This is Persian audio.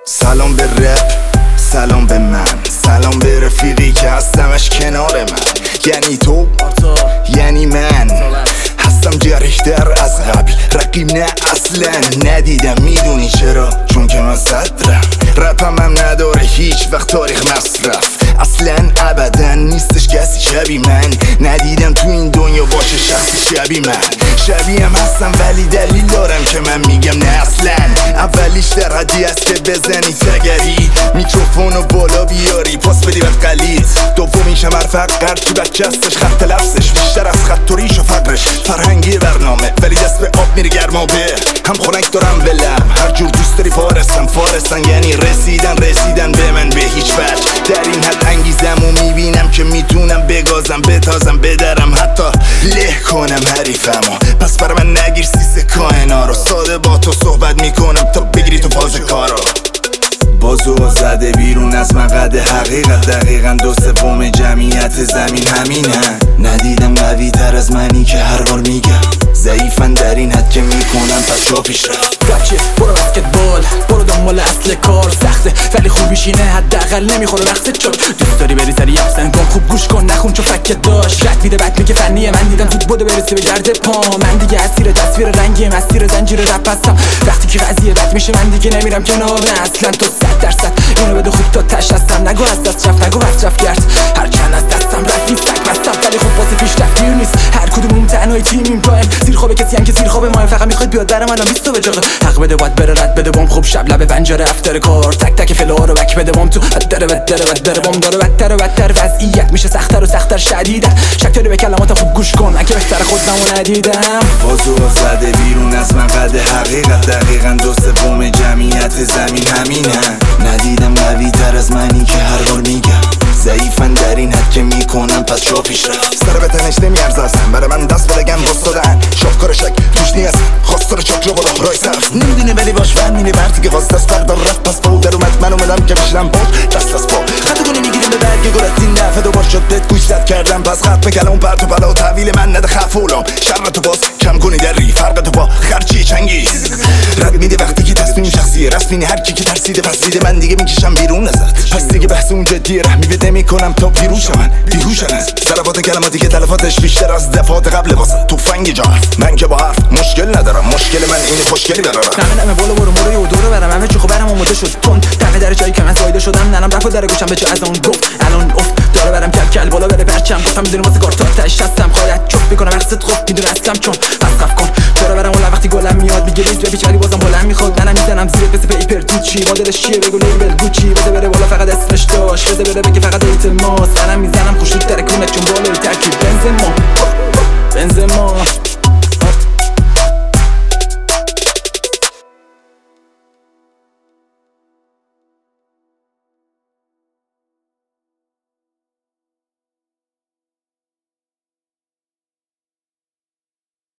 سلام به رپ، سلام به من، سلام به رفیقی که هستمش کنار من. یعنی تو، یعنی من هستم جریح‌تر از قبل، رقیب نه اصلا. ندیدم میدونی چرا؟ چون که من صدرم. رپم هم نداره هیچ وقت تاریخ مصرف، اصلا ابدا نیستش کسی شبیه من. ندیدم تو این دنیا باشه شخصی شبیه من. شبیه هم هستم ولی دلیل دارم که من میگم نه اصلا. اولیش در حدی است که بزنی تگری، میکروفونو بالا بیاری پاس بدی به قلید. دومیش هم هر فقر تو بچه هستش، خط لفظش بیشتر از خط و ریش و فقرش. فرهنگی برنامه ولی دست به آب میره گرمابه. هم خنک دارم ولم، هر جور دوست داری فارستن یعنی رسیدن به من به هیچ وجه. در این حد انگیزم و میبینم که میتونم بگازم، بتازم، بدرم، حتی له کنم حریفمو. پس برای من نگیر سیس کائنا رو، ساده با تو صحبت میکنم تا بگیری تو فاز کارو. بازو زده بیرون از مقعد حقیقت، دقیقا 2/3 جمعیت زمین همینه. ندیدم قوی تر از منی که هر بار میگم ضعیفن در این حد که میکنم پس جا پیش رفت. بچه برو بسکتبال، برو دنبال اصل کار سخته ولی خوبیش اینه حداقل نمیخوره وقت چون دوست داری بری سری افسن کن. خوب گوش کن نخون چون فکت داشت رد میده بد میگه فنیه. من دیدم تو بوده برسه به گرد پا. من دیگه اسیر تصویر رنگی مسیر زنجیر رپ هستم. وقتی که قضیه بد میشه من دیگه نمیرم کنار. نه اصلا تو 100% اینو بده خوب تا تش هستم. نگو از دست رفت، نگو مصرف کرد، هر چند از دستم رفت سگ بستم ولی خب واسه پیشرفت دیر نیست. هر کدوممون تنهای تیمیم پایم، زیر خواب کسی هم که زیر خواب ما. فقط میخواد بیاد برام الان 20 به جاغه حق بده باید بره رد بده بم. خوب شب لب پنجره افتر کار تک تک فلو رو بک بده بم. تو بدره بم داره بدتر وضعیت میشه سخت‌تر و سخت‌تر شدیده. شک داری به کلمات خوب گوش کن، من که بهتر خودمو ندیدم. بازو زده بیرون از مقعد حقیقت، دقیقا 2/3 جمعیت زمین همینه. ندیدم قوی تر از منی که هر بار میگم ضعیفن در این حد که میکنم پس جا پیش رفت. سر به تنش نمیارزه اصلا، برای من دست بدگم بستادن. شاهکار شک توش نیست، خواستار چاک رو بالا رای صف نمیدونه ولی باش فهم مینه برتی که واسه دست بردار رفت. پس با او در اومد من اومدم که بشنم بود دست از پا. خط گونه میگیریم به برگ گل از این دفعه دوبار شد بهت گوش زد کردم. پس خط بکلم پرت و بلا و تحویل من نده خفولم. شرط باز کم کنی در ری فرق تو با خرچی چنگیز. رد میده وقتی که تصمیم شخصیه رسمینه. هر کی که ترسیده پس دیده من دیگه میکشم بیرون ازت. پس دیگه بحث اون جدیه رحمی بده میکنم تا پیروش من بیهوشن از ضربات کلماتی که تلفاتش بیشتر از دفعات قبل. واسه تفنگ جان من که با حرف مشکل ندارم، مشکل من اینه خوشگلی برارم. نمه بالا برو مرو و دورو برم همه چی خب برم اومده شد تند. دمه در جایی که من زایده شدم ننم رفت و در گوشم به چه از اون گفت الان افت داره برم کل بالا بره پرچم. گفتم میدونی واسه کار تا تش هستم خواهد چوب میکنم مقصد خوب میدونه اصلم چون پس خف کن داره برم اون وقتی گلم میاد میگه ریز بیچ ولی بازم بلند میخواد. منم میزنم زیر پس پیپر تو چی مدلش چیه بگو لیبل گوچی بده بره بالا فقط اسمش داش بده بره بگه فقط ایت ماست.